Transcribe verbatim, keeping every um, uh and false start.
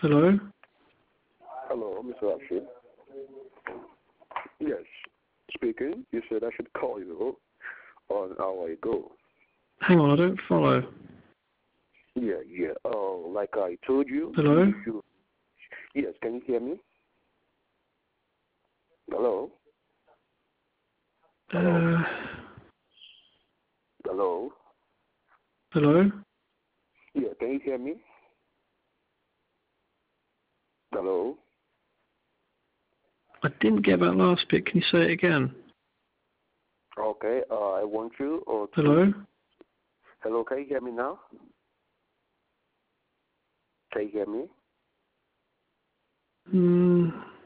Hello? Hello, Mister Rashid. Yes, speaking. You said I should call you an hour ago. Hang on, I don't follow. Yeah, yeah. Oh, like I told you. Hello? You should... Yes, can you hear me? Hello? Hello? Uh, Hello? hello? Yeah, can you hear me? Hello? I didn't get that last bit. Can you say it again? Okay, uh, I want you or to... Hello? Hello, can you hear me now? Can you hear me? Hmm.